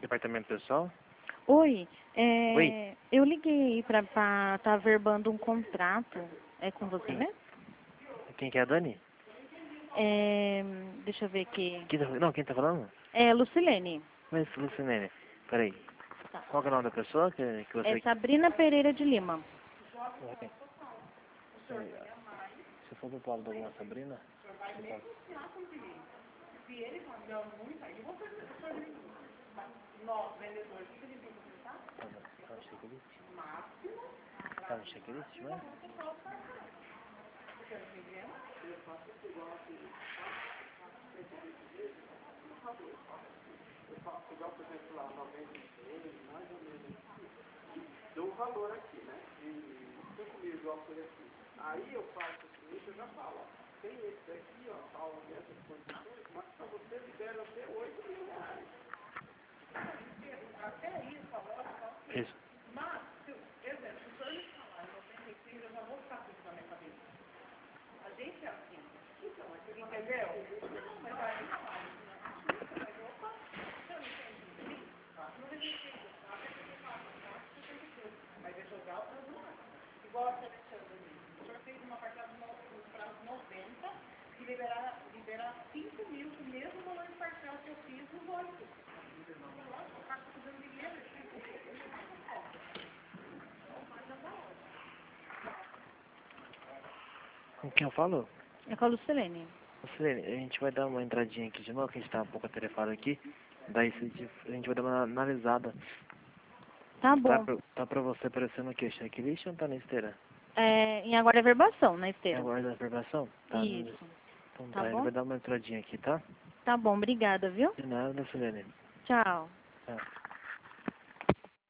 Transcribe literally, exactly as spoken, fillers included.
departamento pessoal? Oi, é, Oi. eu liguei pra estar tá verbando um contrato. É com você mesmo? Quem que é a Dani? É, deixa eu ver aqui. Quem tá, não, quem tá falando? É Lucilene. Mas, Lucinene, peraí. Tá. Qual que é o nome da pessoa que, que É você... Sabrina Pereira de Lima. Oi. Se for pro Paulo Douglas Sabrina... você pode- Tá no, tá no checklist? Tá no checklist, mas... Dou o valor aqui, né? De cinco mil igual foi aqui. Aí eu faço o seguinte, eu já falo, ó, tem esse aqui, ó, tal, nessas condições, mas para você libera até oito mil reais. Até isso, a loja, Isso. mas, se, por exemplo, se o senhor me falar em noventa e cinco, eu já vou ficar com isso na minha cabeça. A gente é assim. Então, entendeu? Não, mas aí não faz. Mas opa, se eu não entendi, não entendi. Mas é jogar o transformar. Igual a Alexandre disse. O senhor fez uma parcela nos prazos noventa e liberar, liberar cinco mil do mesmo valor de parcela que eu fiz nos oito. Lógico, o cara está fazendo dinheiro. Com quem eu falo? É com a Lucilene. Lucinene, a gente vai dar uma entradinha aqui de novo, que a gente tá um pouco atarefado aqui. Daí se a gente a gente vai dar uma analisada. Tá Tá bom. pra, tá pra você aparecendo o quê? Checklist ou tá na esteira? É, em agora é verbação, na É esteira. aguarda a aprovação? Tá. no- Isso. Então Tá tá, ele bom? vai dar uma entradinha aqui, tá? Tá bom, obrigada, viu? De nada, Lucinene. Tchau. Tá.